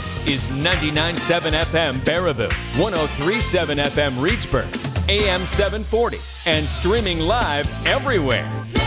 This is 99.7 FM Baraboo, 103.7 FM Reedsburg, AM 740, and streaming live everywhere.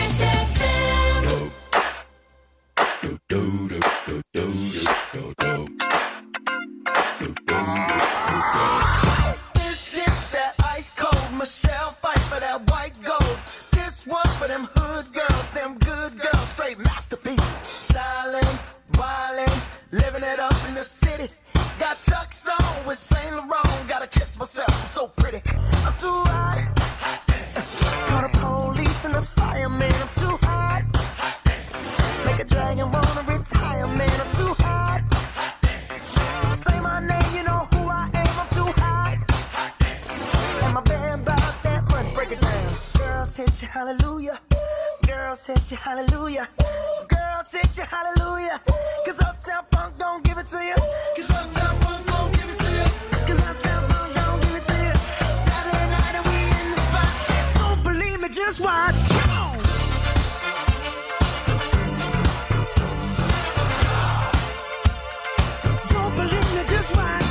This is that ice cold Michelle fight for that white gold. This one for them hood girls, them good girls, straight masterpieces. Stylin', wildin', living it up in the city. Got Chuck's on with Saint Laurent. Gotta kiss myself, I'm so pretty. I'm too hot. Call the police and the fireman. I'm too hot. Make a dragon wanna retire, man. I'm too hot. Say my name, you know who I am. I'm too hot. And my band bought that money. Break it down. Girls hit you, hallelujah. Girls hit you, hallelujah. Girls hit you, hallelujah. Cause Uptown Funk don't give it to you. Cause Uptown Funk don't give it to you. Cause Uptown Funk don't give it to you. Saturday night and we in the spot. Don't believe me, just watch. Come on. Don't believe me, just watch.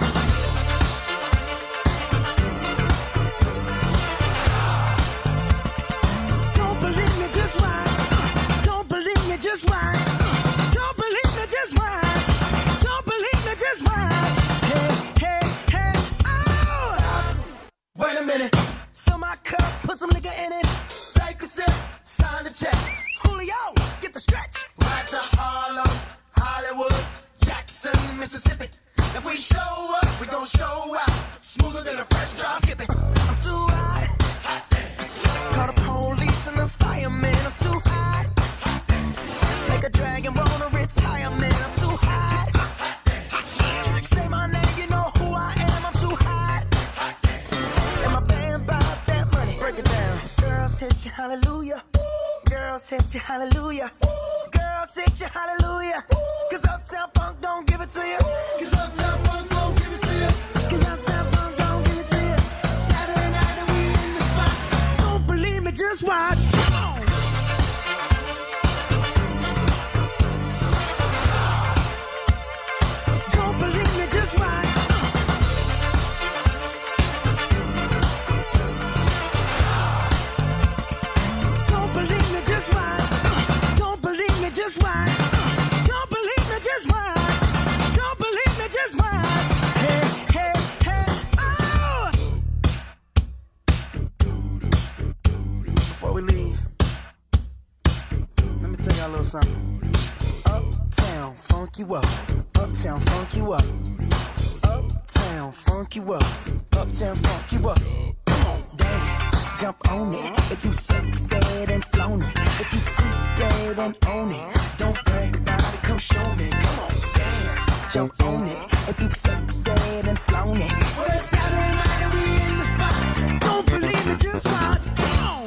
Don't believe me, just watch. Don't believe me, just watch. Don't believe me, just watch. Don't believe me, just watch. Hey, hey, hey, oh! Stop. Wait a minute. Fill my cup, put some nigga in it. Take a sip, sign the check. Julio, get the stretch. Right to Harlem, Hollywood, Jackson, Mississippi. If we show up, we gon' show out. Smoother than a fresh drop skipping. I'm too hot. Call the police and the fireman. I'm too hot. Make a dragon wanna retire, man. I'm too hot. Say my name, you know who I am. I'm too hot. And my band bought that money. Break it down. Girls hit you, hallelujah. Girls hit you, hallelujah. Girls hit you, hallelujah. Cause Uptown Funk don't give it to you. Cause Uptown Funk don't give it to you. Cause Uptown Funk don't give it to you. Saturday night and we in the spot. Don't believe me, just watch. Come on. Don't believe me, just watch. Don't believe me, just watch. Don't believe me, just watch. Don't believe me, just watch. Don't believe me, just watch. Hey, hey, hey, oh! Before we leave, let me tell y'all a little something. Uptown, funk you up. Uptown, funk you up. Uptown, funk you up. Uptown, funk you up. Come on, dance, jump on it. If you sexed and flown it. If you freak dead and own it. Don't brag about it, come show me. Come on, dance, jump on it. If you sexed and flown it. Well, it's Saturday night and we in the spot. Don't believe it, just watch. Come on.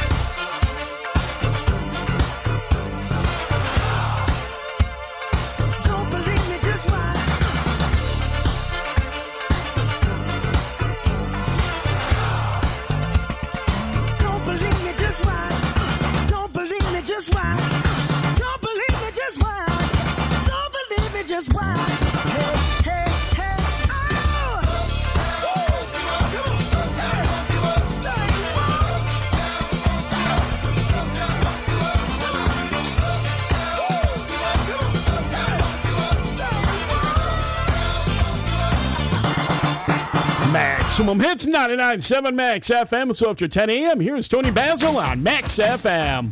Don't believe me, just watch. Don't believe me, just watch. Don't believe me, just watch. Don't believe me, just watch. Don't believe me, just watch. Hey, hey, hey, oh! Maximum Hits 99.7 Max FM. It's after 10 a.m. Here's Tony Basil on Max FM.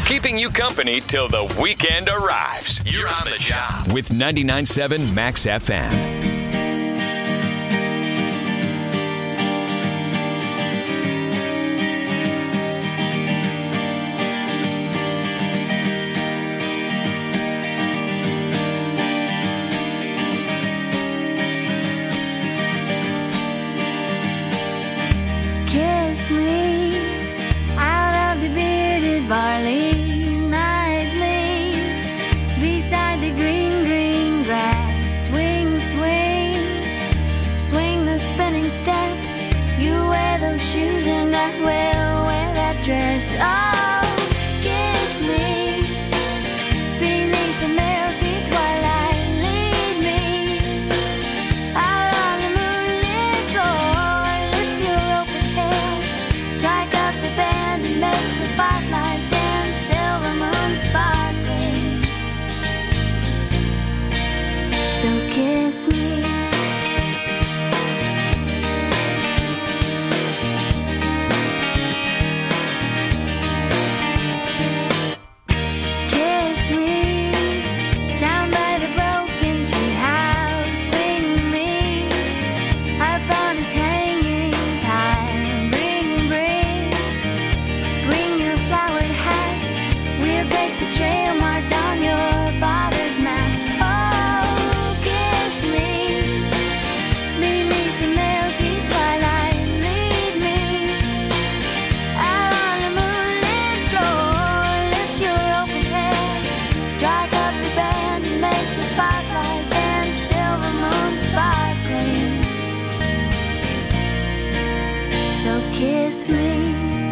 keeping you company till the weekend arrives. You're on the job with 99.7 Max FM. Kiss me out of the bearded barley nightly, beside the green, green grass. Swing, swing, swing the spinning step. You wear those shoes and I will wear that dress. Oh, kiss me beneath the milky twilight. Lead me out on the moonlit floor. Lift your open head, strike up the band and make the fireflies dance. Silver moon sparkling. So kiss me. Kiss me down by the broken tree house. Swing me upon its hanging tire. Bring your flowered hat. We'll take the trail marked on your father's map. Oh, kiss me beneath the milky twilight. Lead me out on the moonlit floor. Lift your open head, strike up the band and make the fireflies dance. Silver moon sparkling. So kiss me.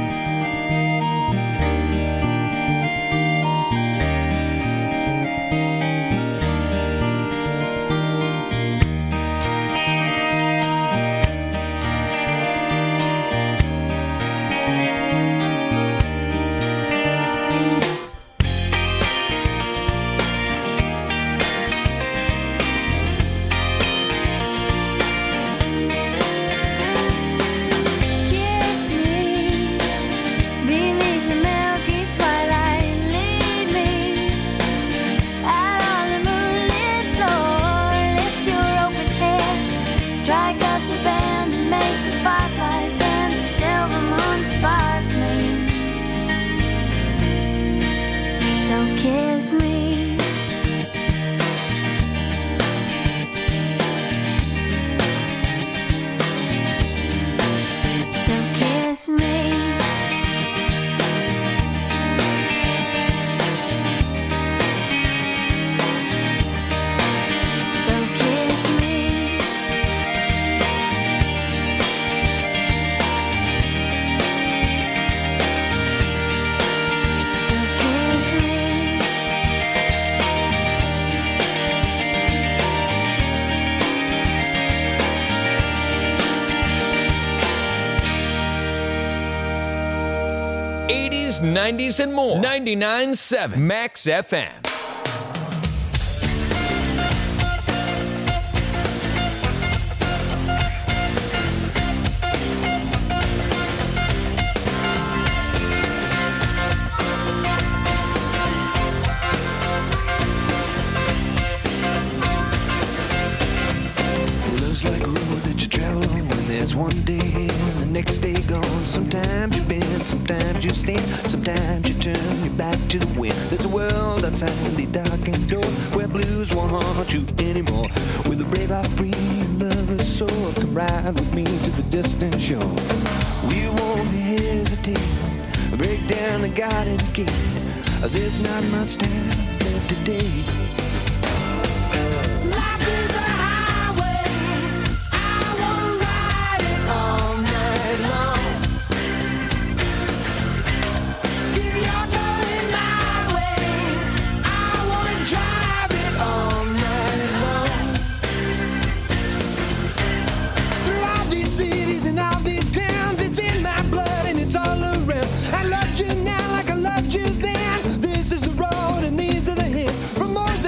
Kiss me beneath the milky twilight. Lead me out on the moonlit floor. Lift your open head, strike up the band and make the fireflies dance. Silver moon sparkling. So kiss me. So kiss me. So kiss me. So kiss me. 80s, 90s, and more. 99.7 Max FM. Love's like a road that you travel on when there's one day and the next day gone. Sometimes you bend, sometimes you stand, sometimes you turn your back to the wind. There's a world outside the darkened door where blues won't haunt you anymore. With a brave heart free and lover's soul, come ride with me to the distant shore. We won't hesitate, break down the garden gate. There's not much time left today. Life is a highway. I wanna ride it all night long. If you're going my way, I wanna drive it all night long. Through all these cities and all these towns, it's in my blood and it's all around. I loved you now like I loved you then. This is the road and these are the hills. From Moses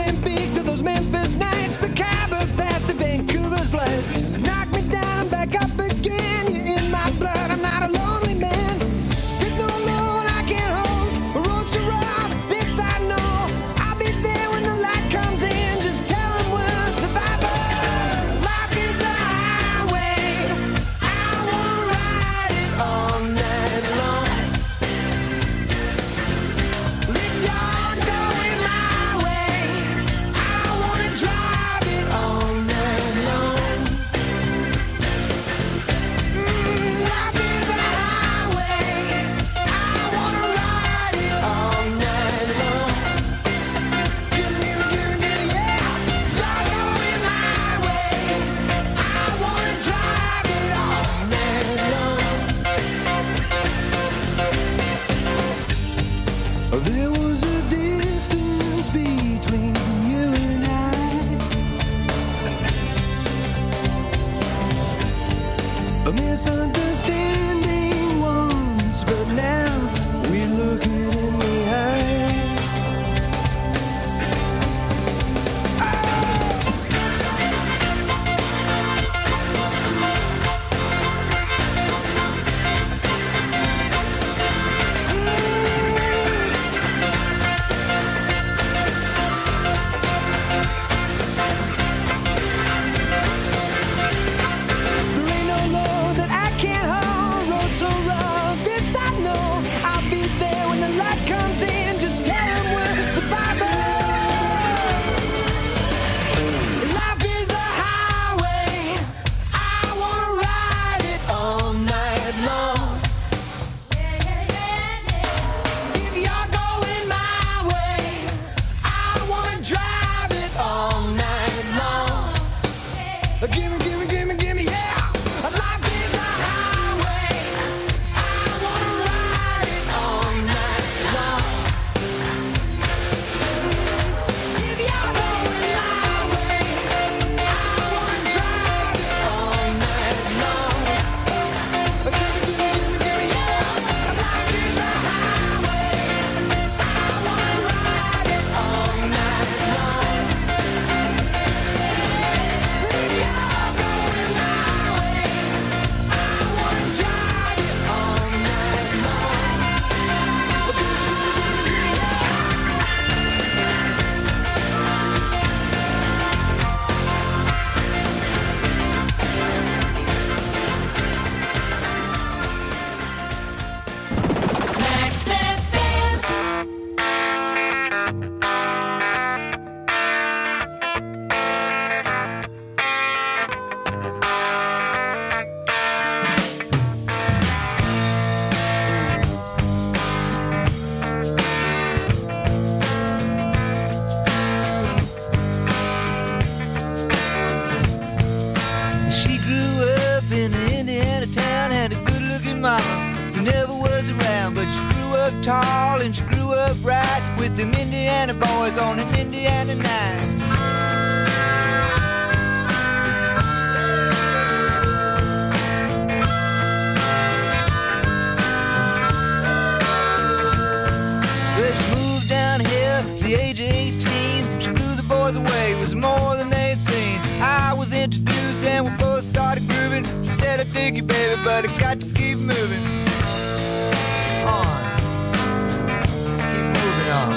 tall and she grew up right with them Indiana boys on an Indiana night. Well, she moved down here at the age of 18. She blew the boys away, it was more than they'd seen. I was introduced and we both started grooving. She said, I dig you, baby, but I got to keep moving on. Keep moving on.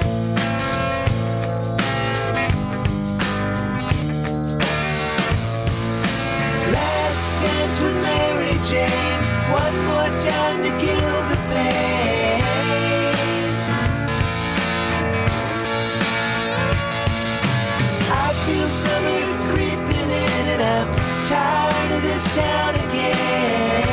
Last dance with Mary Jane. One more time to kill the pain. I feel summer creeping in and I'm tired of this town again.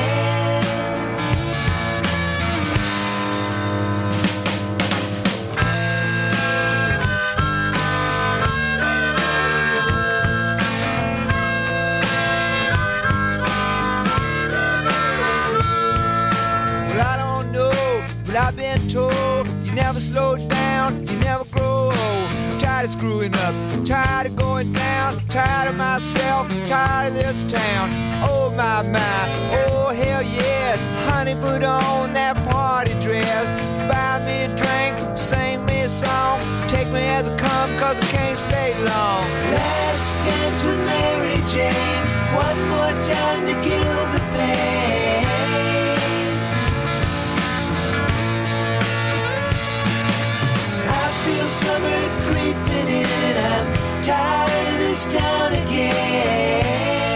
Well, I don't know, but I've been told you never slow down, you never grow old. I'm tired of screwing up, tired of going down, tired of myself, tired of this town. Oh my, oh hell yes. Honey, put on that party dress, buy me a drink, sing me a song, take me as I come, cause I can't stay long. Last dance with Mary Jane. One more time to kill the pain. I feel summer creeping in, I'm tired of this town again.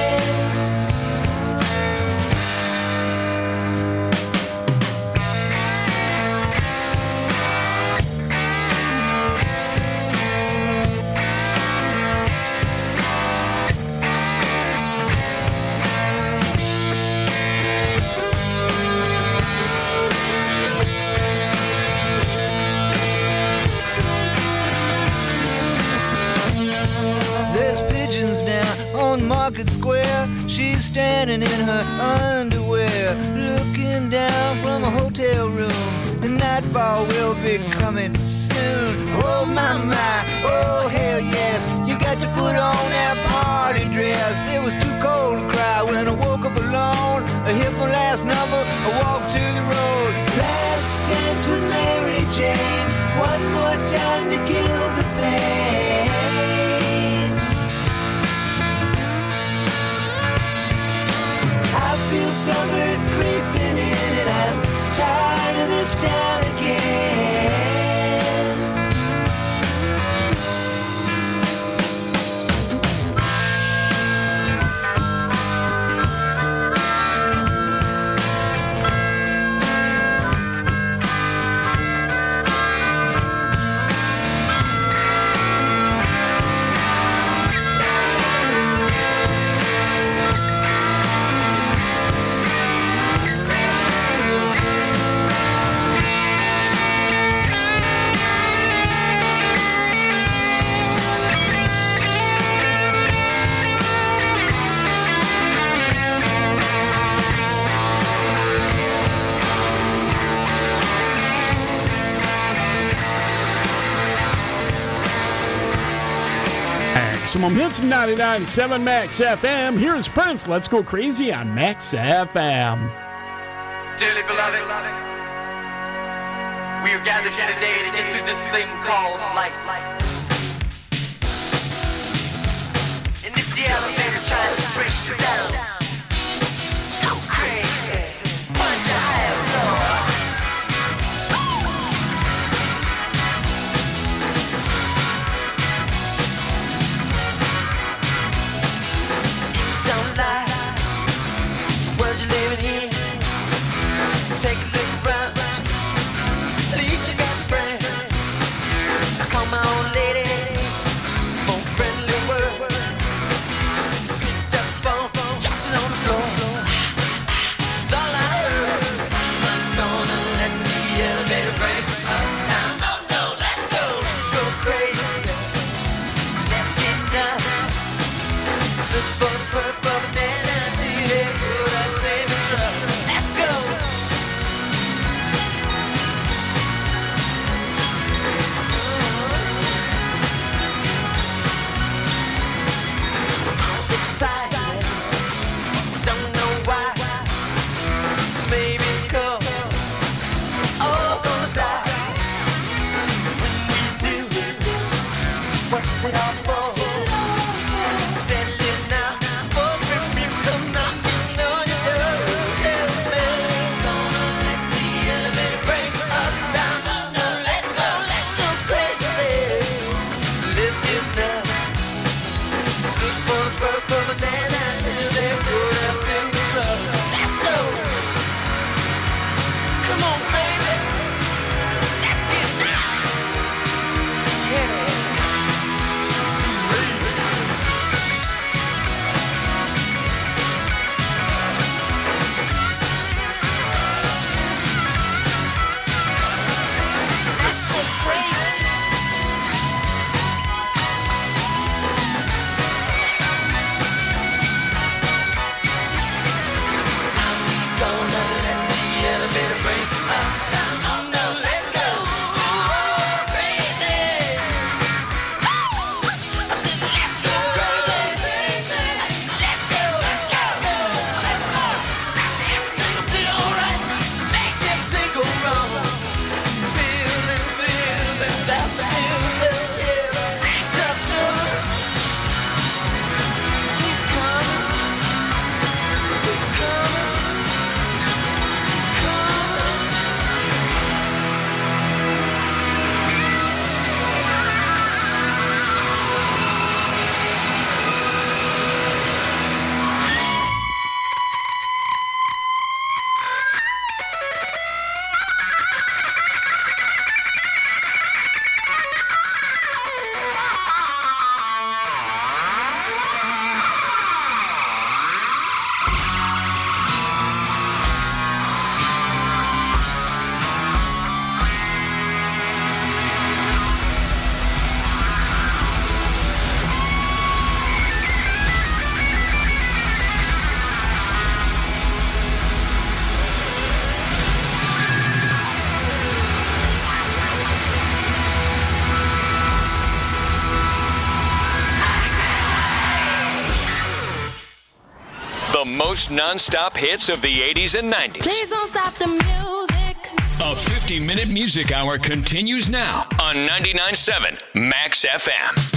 Market Square, she's standing in her underwear, looking down from a hotel room. The nightfall will be coming soon. Oh my, oh hell yes. You got to put on that party dress. It was too cold to cry when I woke up alone. I hit my last number, I walked to the road. Last dance with Mary Jane. One more time to kill the pain. I feel summer creeping in and I'm tired of this town again. Maximum Hits 99.7 Max FM. Here's Prince. Let's go crazy on Max FM. Dearly beloved, we are gathered here today to get through this thing called life. And if the elevator tries to break you down, go crazy, punch a higher floor. Don't lie, the world you're living in. Take a look around, at least you got friends. I call my old lady for a friendly word. She picked up the phone, dropped it on the floor. It's all I heard. I'm not gonna let the elevator break us down. Oh no, let's go crazy. Let's get nuts. Let's look for the purple banana until they put us in the truck. Let's go. most non-stop hits of the 80s and 90s. Please don't stop the music. A 50-minute music hour continues now on 99.7 Max FM.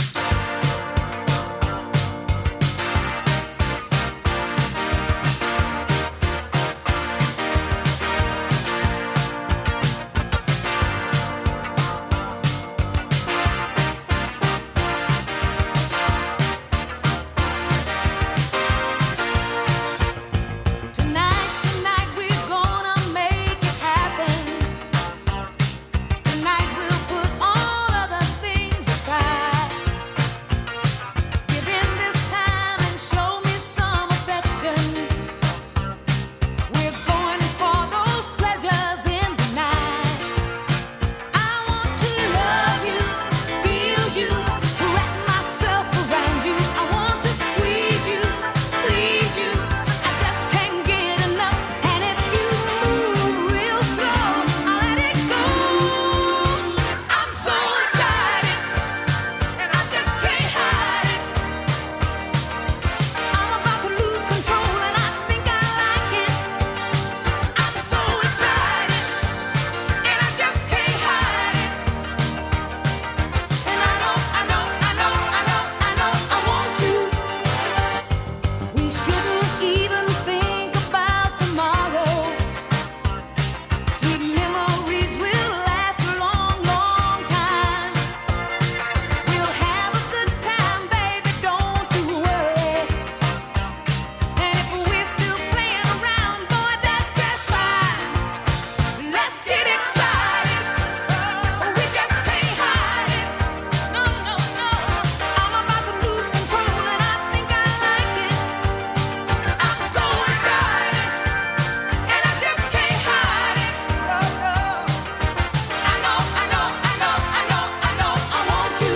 Tonight we're gonna make it happen. Tonight we'll put all other things aside. Give in this time and show me some affection. We're going for those pleasures in the night. I want to love you, feel you, wrap myself around you. I want to squeeze you, please you. I just can't get enough. And if you move real slow, I'll let it go. I'm so excited, and I just can't hide it. I'm about to lose control, and I think I like it. I'm so excited, and I just can't hide it. And I know I want you. We shouldn't even think about tomorrow. Sweet memories will last a long, long time. We'll have a good time, baby, don't you worry. And if we're still playing around, boy, that's just fine. Let's get excited. We just can't hide it. No. I'm about to lose control, and I think I like it. I'm so excited, and I just can't hide it. No. I know. I want you.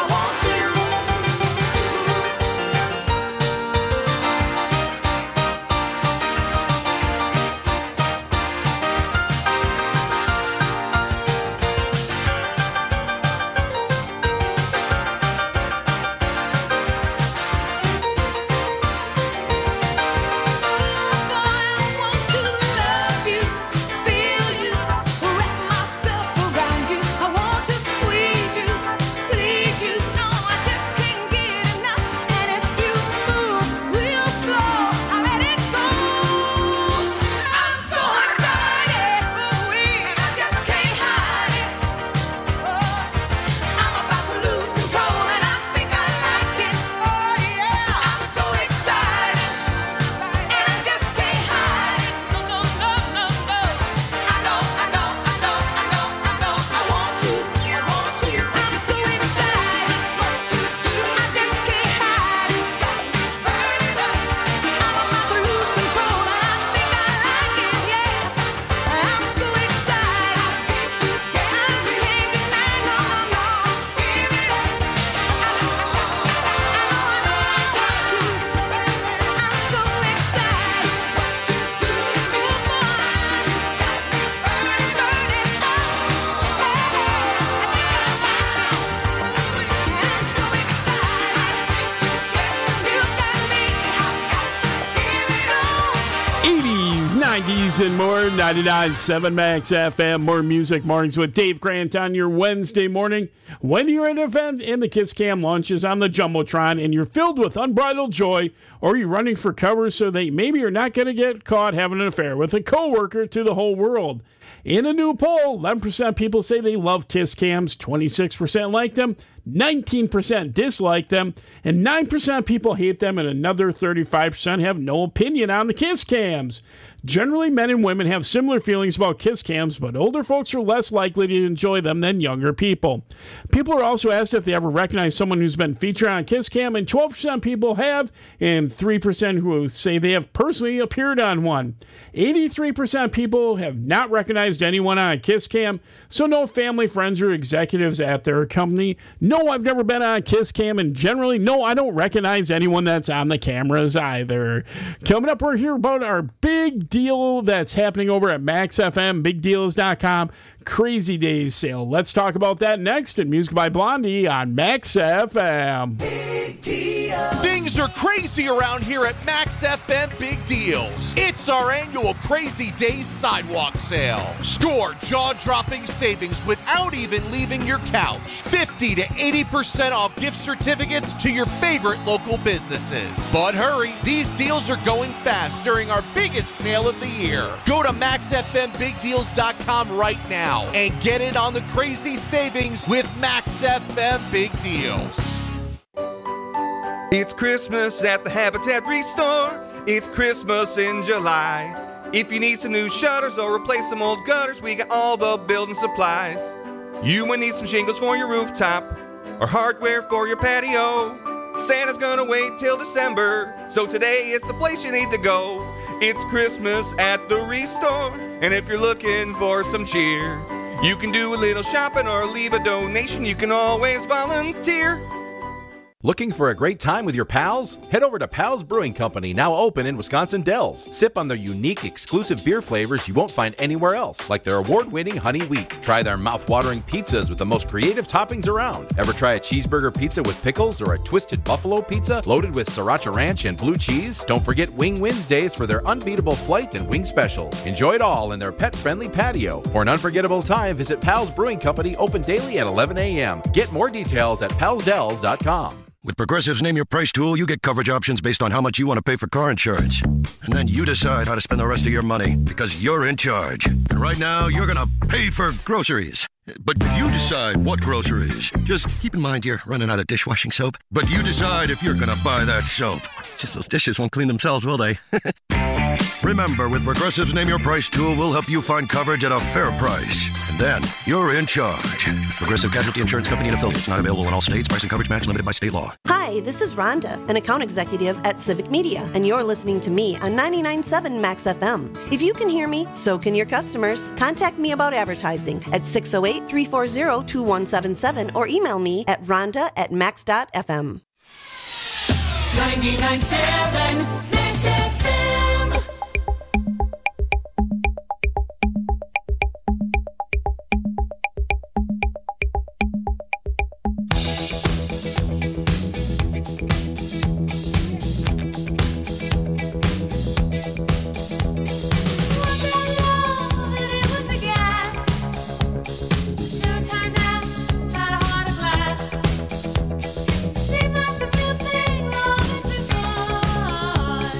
And more, 99.7 Max FM. More music mornings with Dave Grant on your Wednesday morning. When you're at an event and the Kiss Cam launches on the Jumbotron and you're filled with unbridled joy, or you're running for cover so that maybe you're not going to get caught having an affair with a coworker to the whole world. In a new poll, 11% people say they love Kiss Cams, 26% like them, 19% dislike them, and 9% people hate them, and another 35% have no opinion on the Kiss Cams. Generally, men and women have similar feelings about Kiss Cams, but older folks are less likely to enjoy them than younger people. People are also asked if they ever recognize someone who's been featured on a Kiss Cam, and 12% people have, and 3% who say they have personally appeared on one. 83% people have not recognized anyone on a Kiss Cam, so no family, friends, or executives at their company. No, I've never been on a Kiss Cam, and generally, no, I don't recognize anyone that's on the cameras either. Coming up, we're here about our big deal that's happening over at Max FM, bigdeals.com. Crazy Days sale. Let's talk about that next in Music by Blondie on Max FM. Things are crazy around here at Max FM Big Deals. It's our annual Crazy Days sidewalk sale. Score jaw-dropping savings without even leaving your couch. 50 to 80% off gift certificates to your favorite local businesses. But hurry, these deals are going fast during our biggest sale of the year. Go to MaxFMBigDeals.com right now and get it on the crazy savings with Max FM Big Deals. It's Christmas at the Habitat Restore. It's Christmas in July. If you need some new shutters or replace some old gutters, we got all the building supplies. You might need some shingles for your rooftop or hardware for your patio. Santa's gonna wait till December, so today it's the place you need to go. It's Christmas at the Restore, and if you're looking for some cheer, you can do a little shopping or leave a donation. You can always volunteer. Looking for a great time with your pals? Head over to Pals Brewing Company, now open in Wisconsin Dells. Sip on their unique, exclusive beer flavors you won't find anywhere else, like their award-winning honey wheat. Try their mouth-watering pizzas with the most creative toppings around. Ever try a cheeseburger pizza with pickles or a twisted buffalo pizza loaded with sriracha ranch and blue cheese? Don't forget Wing Wednesdays for their unbeatable flight and wing specials. Enjoy it all in their pet-friendly patio. For an unforgettable time, visit Pals Brewing Company, open daily at 11 a.m. Get more details at palsdells.com. With Progressive's Name Your Price tool, you get coverage options based on how much you want to pay for car insurance. And then you decide how to spend the rest of your money, because you're in charge. And right now, you're going to pay for groceries. But you decide what groceries. Just keep in mind you're running out of dishwashing soap. But you decide if you're going to buy that soap. It's just those dishes won't clean themselves, will they? Remember, with Progressive's Name Your Price tool, we'll help you find coverage at a fair price. And then, you're in charge. Progressive Casualty Insurance Company and affiliates. Not available in all states. Price and coverage match limited by state law. Hi, this is Rhonda, an account executive at Civic Media, and you're listening to me on 99.7 Max FM. If you can hear me, so can your customers. Contact me about advertising at 608-340-2177 or email me at rhonda@max.fm. 99.7 Max FM. Seemed like the real thing all into one.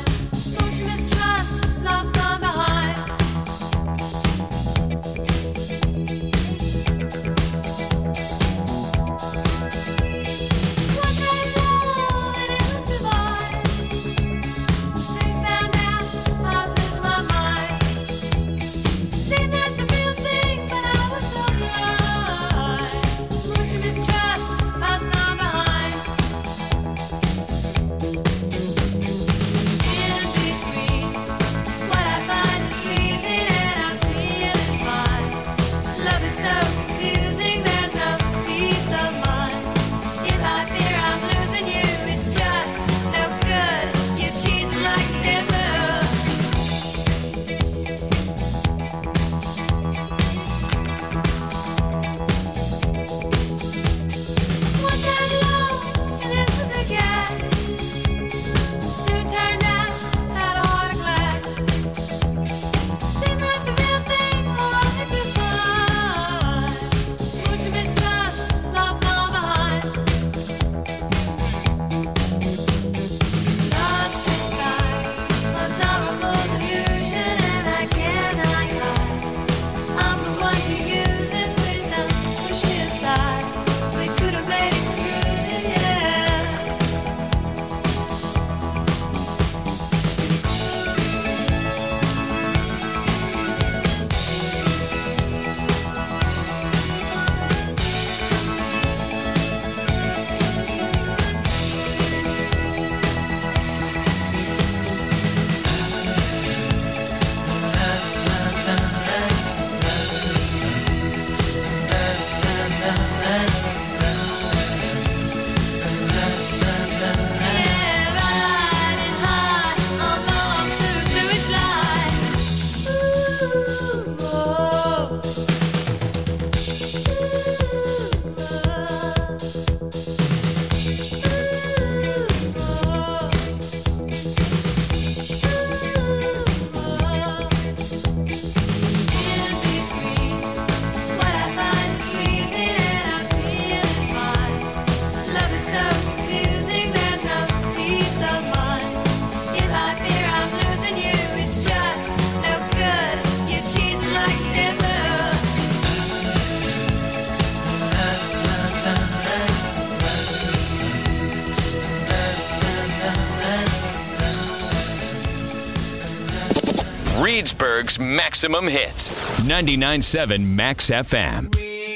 Reedsburg's maximum hits. 99.7 Max FM.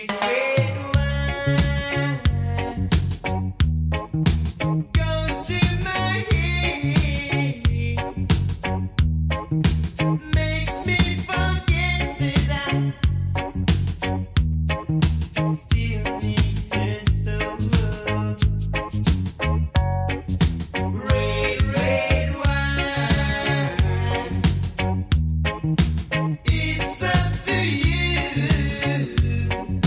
It's up to you.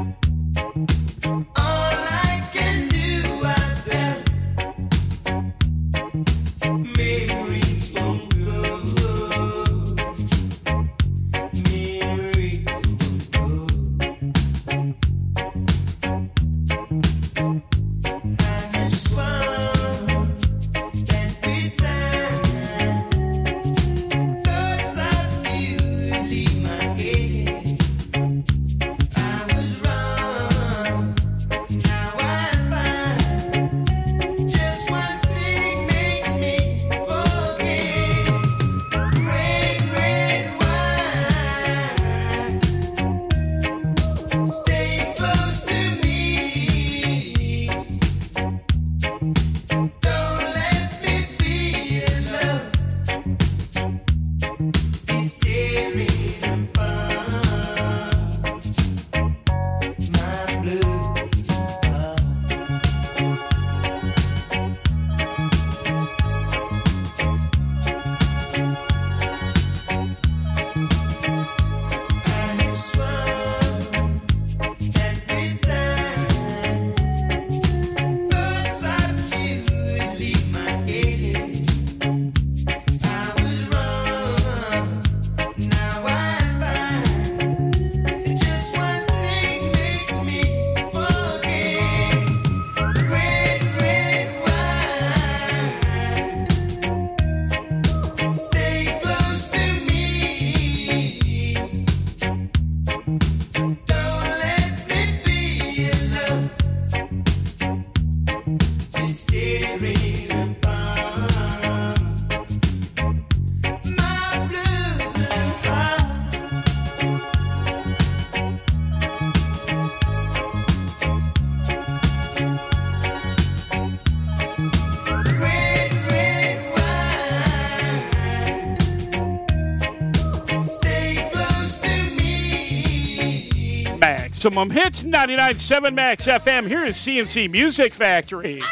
Maximum Hits, 99.7 Max FM. Here is CNC Music Factory.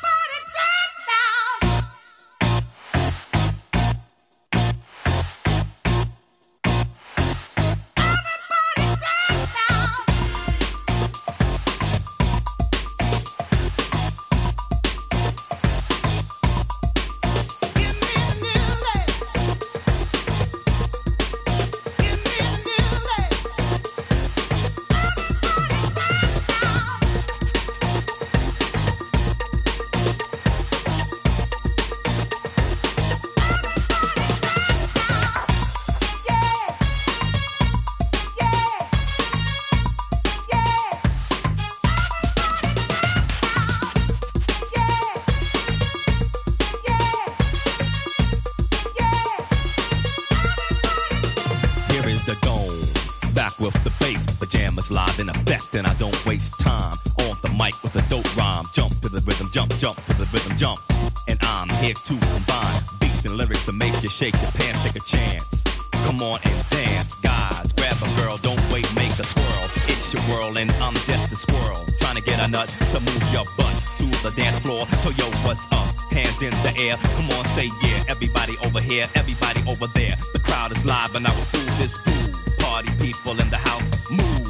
Live in effect, and I don't waste time on the mic with a dope rhyme. Jump to the rhythm, jump to the rhythm, jump. And I'm here to combine beats and lyrics to make you shake your pants, take a chance. Come on and dance, guys. Grab a girl, don't wait, make a twirl. It's your world, and I'm just a squirrel. Trying to get a nut to move your butt to the dance floor. So yo, what's up? Hands in the air, come on, say yeah. Everybody over here, everybody over there. The crowd is live, and I will do this groove. Party people in the house, move.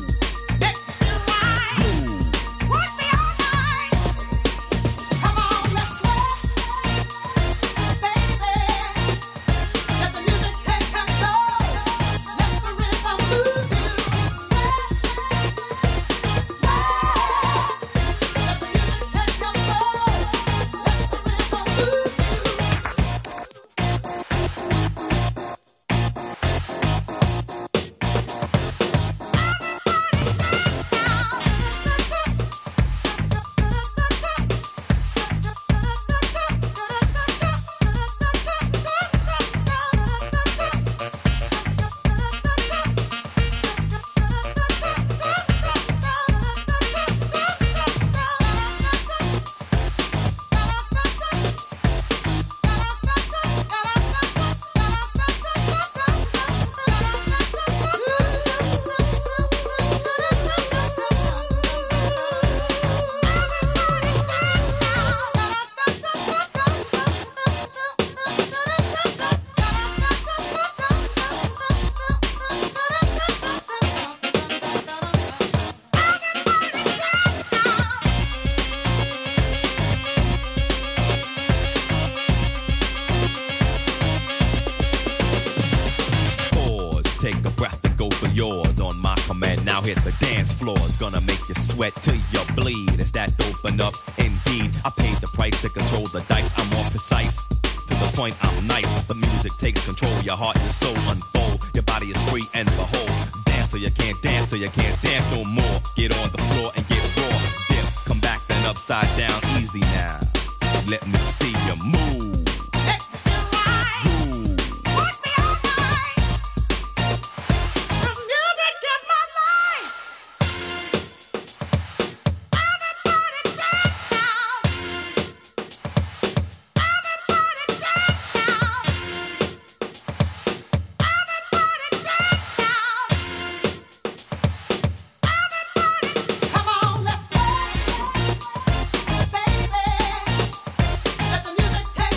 Now hit the dance floor, it's gonna make you sweat till you bleed. Is that dope enough? Indeed, I paid the price to control the dice. I'm more precise, to the point I'm nice. The music takes control, your heart and soul unfold. Your body is free and behold. Dance so you can't dance, so you can't dance no more. Get on the floor and get raw. Dip, come back then upside down, easy now. Let me see you move. Let the music take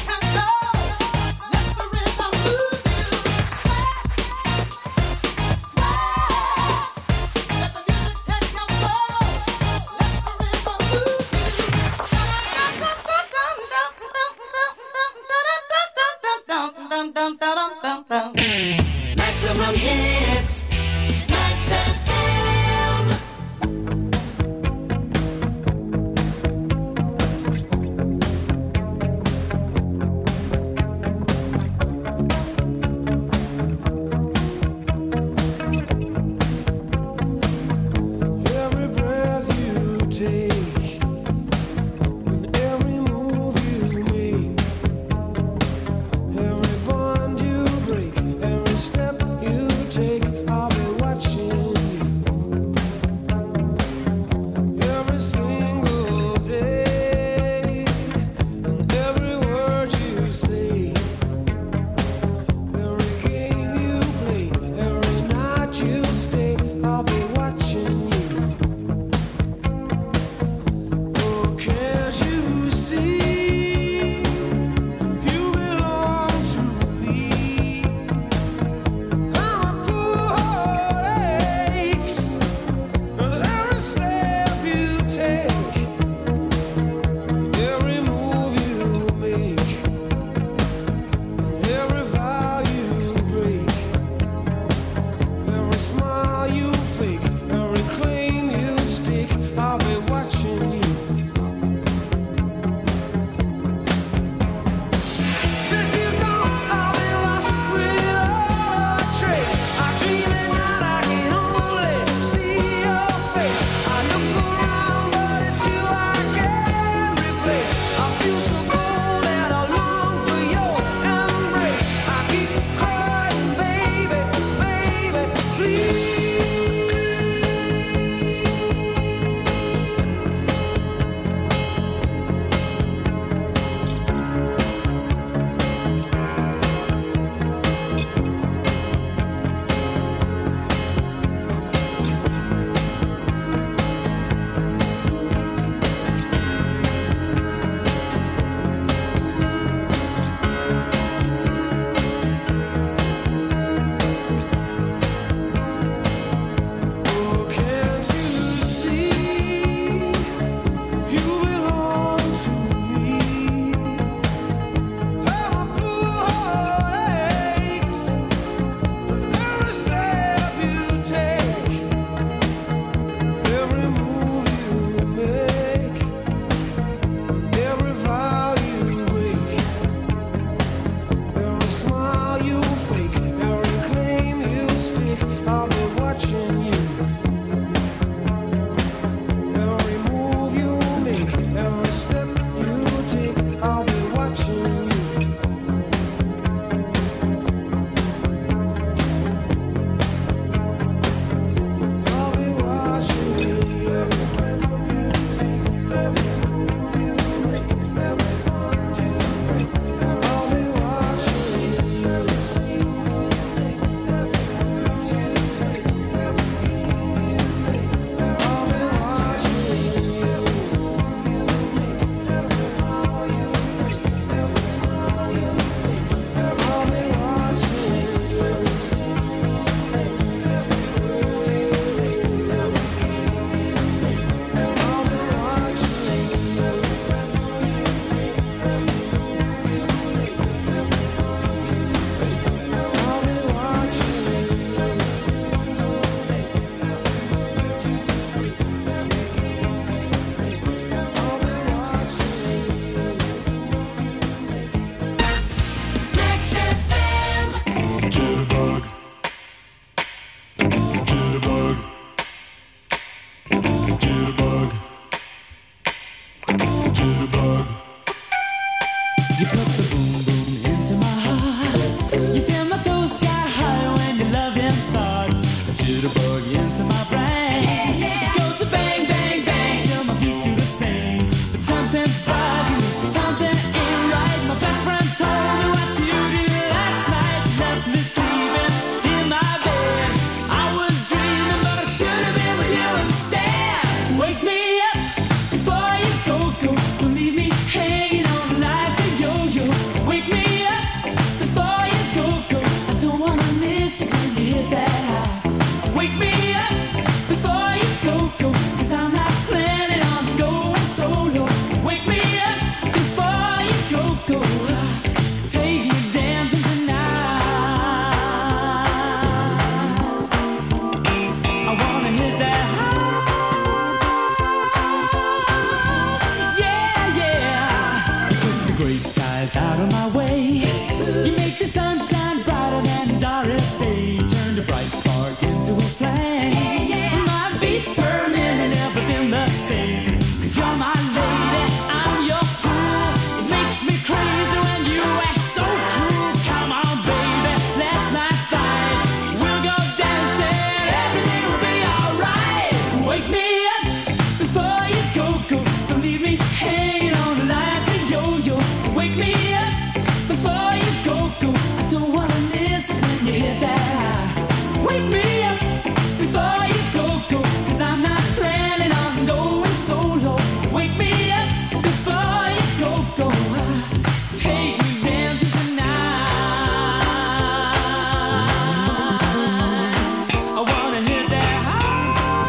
into my brain. It goes to bang, bang, bang till my feet do the same. But something's bugging me, something ain't right. My best friend told me what you did last night. You left me sleeping in my bed. I was dreaming, but I should have been with you instead. Wake me up before you go, go. Don't leave me hanging on like a yo-yo. Wake me up before you go, go. I don't wanna miss it when you hit that high. Wake me up before you go, go. 'Cause I'm not planning on going solo. Wake me up before you go, go. Take me dancing tonight. I wanna hit that high. Yeah, yeah. You put the gray skies out of my way. You make the sunshine brighter than Doris Day. Turn the bright spark into a flame. My beats per minute never been the same. 'Cause you're my lady, I'm your fool. It makes me crazy when you act so cruel. Come on, baby, let's not fight. We'll go dancing, everything will be alright. Wake me up before you go, go. Don't leave me hanging on like a yo-yo. Wake me up before you go, go. I don't wanna miss it when you hit that high. Wake me up before you go, go. 'Cause I'm not planning on going solo. Wake me up before you go, go. Take me dancing tonight. I wanna hit that high.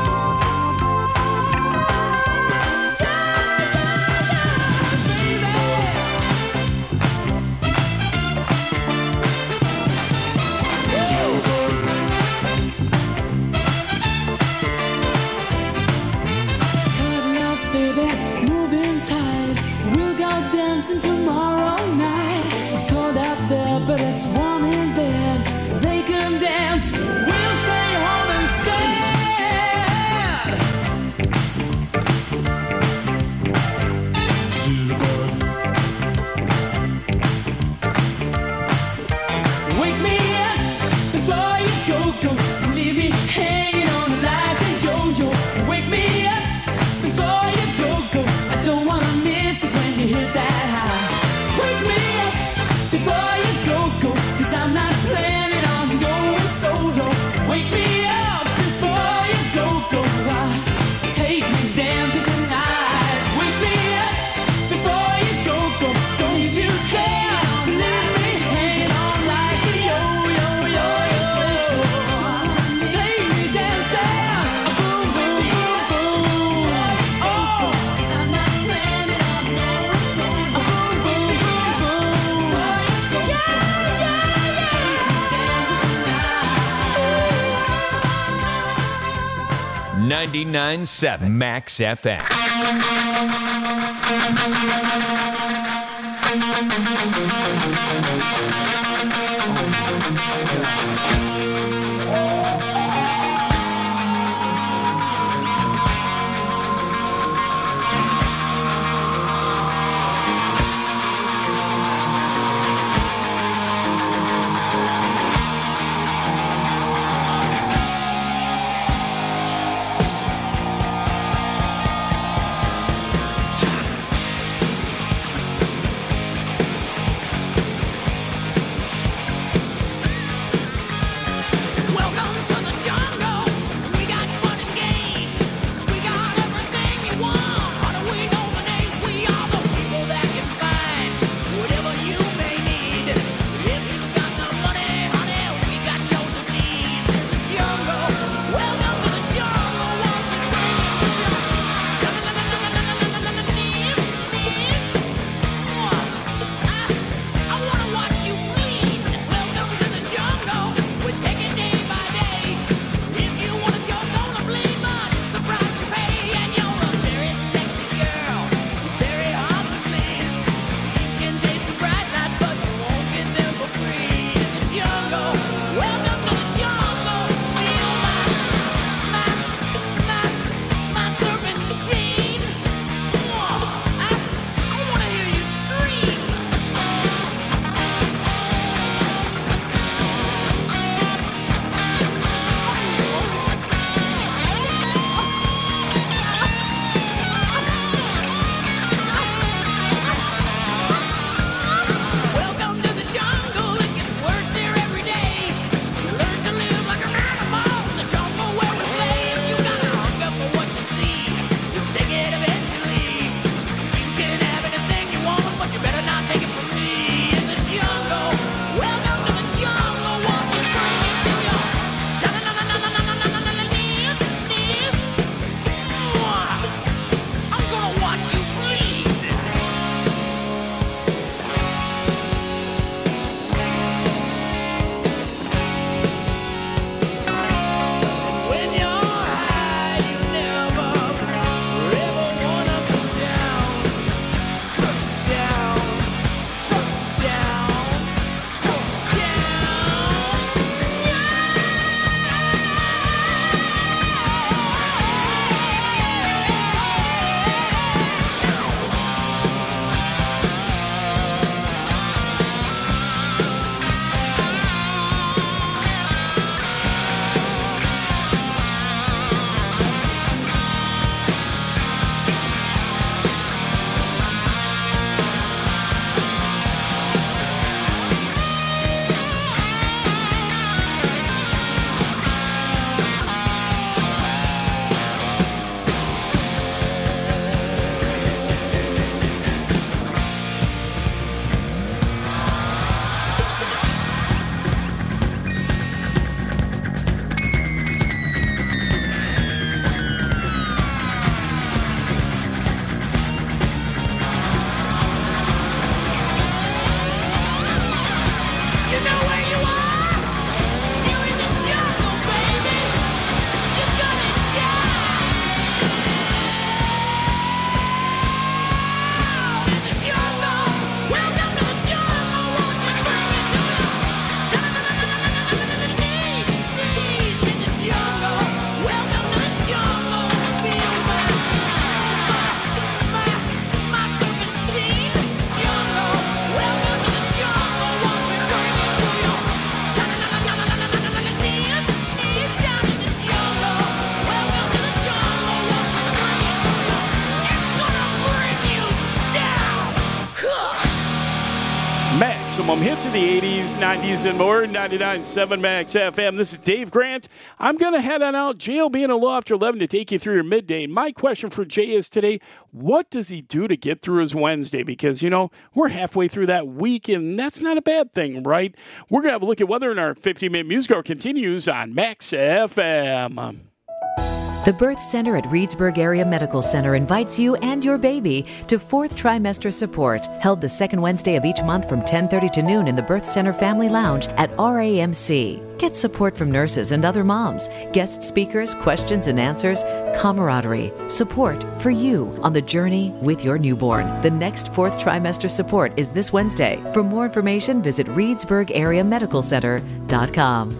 Cutting up, baby, moving tight. We'll go dancing tomorrow night. It's cold out there, but it's warm in bed. They can dance, we'll stay home instead. Wake me up before you go, go. Don't leave me hanging on like a yo-yo. Wake me up before you go, go. I don't wanna miss it when you hit that high. Wake me up before you go, go. 'Cause I'm not planning on going solo. Wake me up before you go, go. Take me dancing tonight. Wake me up before you go, go. Don't you care to leave me hanging on like a yo-yo, yo-yo. Take me dancing, boom, boom, boom, boom. Oh, 'cause I'm not planning on going solo. Boom, boom, boom, boom. Yeah, yeah, yeah. Take me dancing tonight. 99.7 Max FM. maximum hits of the 80s, 90s, and more. 99.7 Max FM. This is Dave Grant. I'm going to head on out. Jay will be in a little after 11 to take you through your midday. My question for Jay is today, what does he do to get through his Wednesday? Because, you know, we're halfway through that week, and that's not a bad thing, right? We're going to have a look at weather in our 50-minute music hour continues on Max FM. The Birth Center at Reedsburg Area Medical Center invites you and your baby to 4th Trimester Support, held the second Wednesday of each month from 10:30 to noon in the Birth Center Family Lounge at RAMC. Get support from nurses and other moms, guest speakers, questions and answers, camaraderie, support for you on the journey with your newborn. The next 4th Trimester Support is this Wednesday. For more information, visit ReedsburgAreaMedicalCenter.com.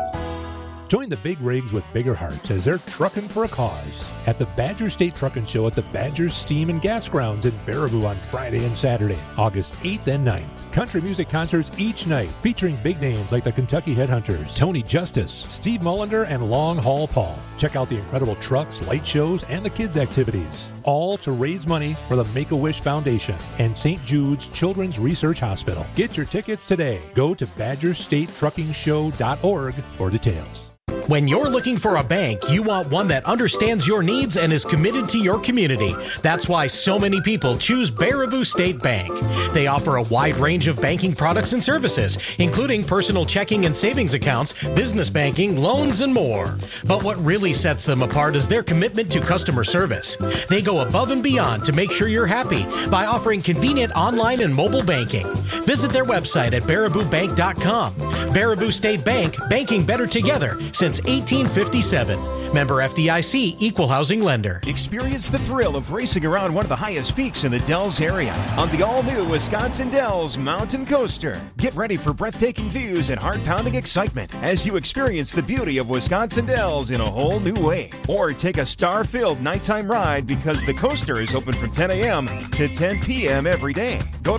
Join the big rigs with bigger hearts as they're trucking for a cause at the Badger State Trucking Show at the Badger Steam and Gas Grounds in Baraboo on Friday and Saturday, August 8th and 9th. Country music concerts each night featuring big names like the Kentucky Headhunters, Tony Justice, Steve Mullender, and Long Haul Paul. Check out the incredible trucks, light shows, and the kids' activities, all to raise money for the Make-A-Wish Foundation and St. Jude's Children's Research Hospital. Get your tickets today. Go to BadgerStateTruckingShow.org for details. When you're looking for a bank, you want one that understands your needs and is committed to your community. That's why so many people choose Baraboo State Bank. They offer a wide range of banking products and services, including personal checking and savings accounts, business banking, loans, and more. But what really sets them apart is their commitment to customer service. They go above and beyond to make sure you're happy by offering convenient online and mobile banking. Visit their website at baraboobank.com. Baraboo State Bank, banking better together since 1857. Member FDIC, Equal Housing Lender. Experience the thrill of racing around one of the highest peaks in the Dells area on the all-new Wisconsin Dells Mountain Coaster. Get ready for breathtaking views and heart-pounding excitement as you experience the beauty of Wisconsin Dells in a whole new way. Or take a star-filled nighttime ride because the coaster is open from 10 a.m. to 10 p.m. every day. Go to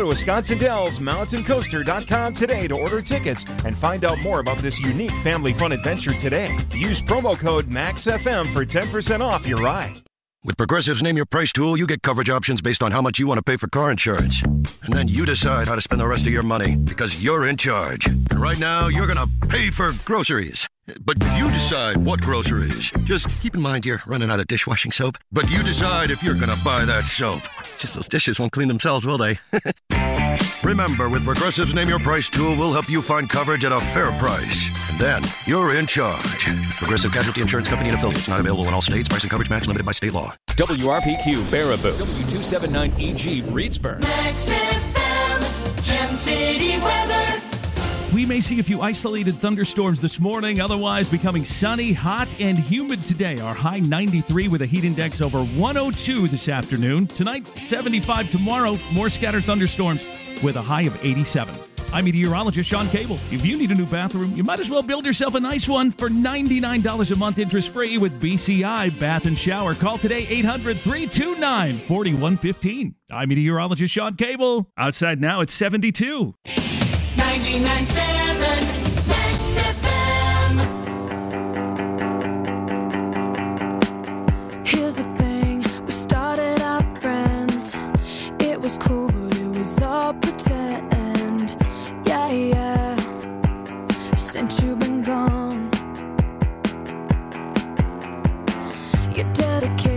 WisconsinDellsMountainCoaster.com today to order tickets and find out more about this unique family fun adventure today. Use promo code MAXFM for 10% off your ride. With Progressive's Name Your Price tool, you get coverage options based on how much you want to pay for car insurance. And then you decide how to spend the rest of your money because you're in charge. And right now, you're going to pay for groceries. But you decide what groceries. Just keep in mind you're running out of dishwashing soap. But you decide if you're going to buy that soap. It's just those dishes won't clean themselves, will they? Remember, with Progressive's Name Your Price tool, we'll help you find coverage at a fair price. And then you're in charge. Progressive Casualty Insurance Company and Affiliates. Not available in all states. Price and coverage match limited by state law. WRPQ Baraboo. W279EG Reedsburg. Max FM, Gem City weather. We may see a few isolated thunderstorms this morning, otherwise becoming sunny, hot, and humid today. Our high 93 with a heat index over 102 this afternoon. Tonight, 75 tomorrow. More scattered thunderstorms with a high of 87. I'm meteorologist Sean Cable. If you need a new bathroom, you might as well build yourself a nice one for $99 a month interest-free with BCI Bath and Shower. Call today, 800-329-4115. I'm meteorologist Sean Cable. Outside now, it's 72. 99.7 Max FM. Here's the thing, we started out friends. It was cool, but it was all pretend. Yeah, yeah. Since you've been gone, you're dedicated.